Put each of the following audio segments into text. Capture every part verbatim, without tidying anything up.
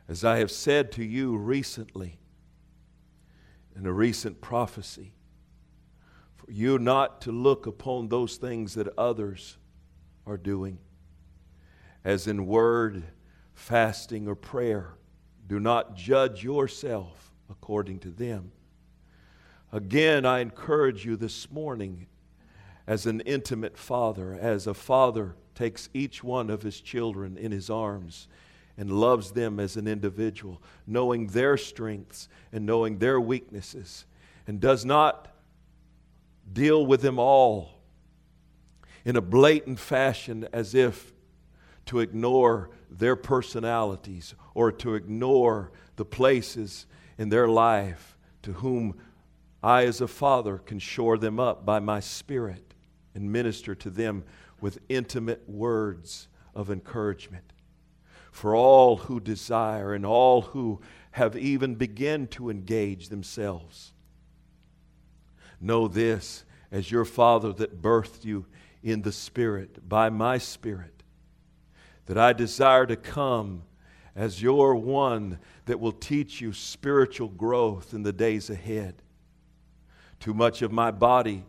As I have said to you recently, in a recent prophecy, for you not to look upon those things that others are doing, as in word, fasting, or prayer. Do not judge yourself according to them. Again, I encourage you this morning, as an intimate father, as a father takes each one of his children in his arms and loves them as an individual, knowing their strengths and knowing their weaknesses, and does not deal with them all in a blatant fashion as if to ignore their personalities or to ignore the places in their life to whom I as a father can shore them up by my Spirit and minister to them with intimate words of encouragement. For all who desire and all who have even begun to engage themselves, know this, as your Father that birthed you in the Spirit, by my Spirit, that I desire to come as your one that will teach you spiritual growth in the days ahead. Too much of my body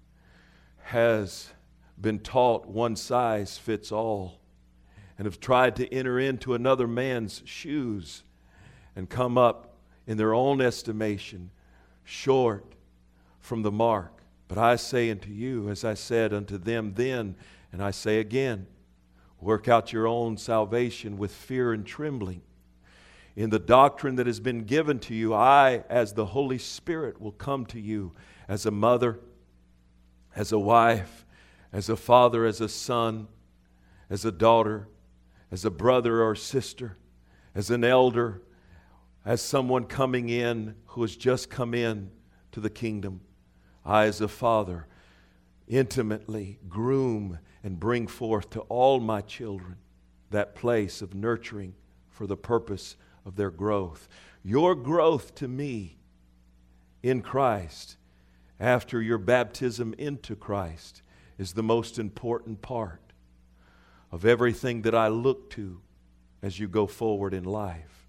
has been taught one size fits all, and have tried to enter into another man's shoes and come up in their own estimation short from the mark. But I say unto you, as I said unto them then, and I say again, work out your own salvation with fear and trembling. In the doctrine that has been given to you, I, as the Holy Spirit, will come to you as a mother, as a wife, as a father, as a son, as a daughter, as a brother or sister, as an elder, as someone coming in who has just come in to the kingdom. I, as a father, intimately groom and bring forth to all my children that place of nurturing for the purpose of their growth. Your growth to me in Christ after your baptism into Christ is the most important part of everything that I look to as you go forward in life.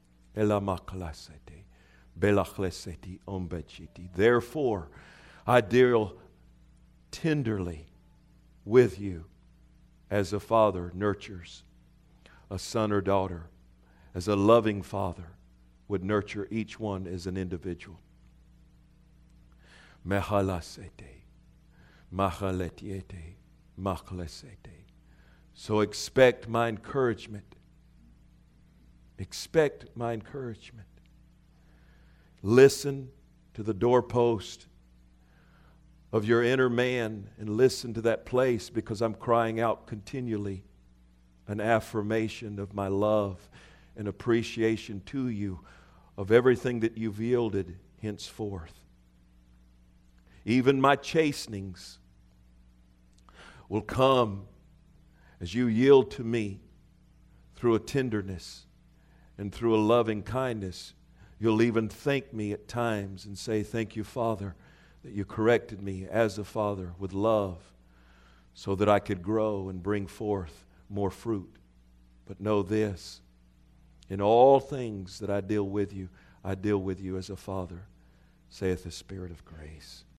Therefore, I deal tenderly with you as a father nurtures a son or daughter, as a loving father would nurture each one as an individual. So expect my encouragement. Expect my encouragement. Listen to the doorpost of your inner man and listen to that place, because I'm crying out continually an affirmation of my love and appreciation to you of everything that you've yielded henceforth. Even my chastenings will come as you yield to me through a tenderness and through a loving kindness. You'll even thank me at times and say, thank you, Father, that you corrected me as a father with love so that I could grow and bring forth more fruit. But know this, in all things that I deal with you, I deal with you as a father, saith the Spirit of grace.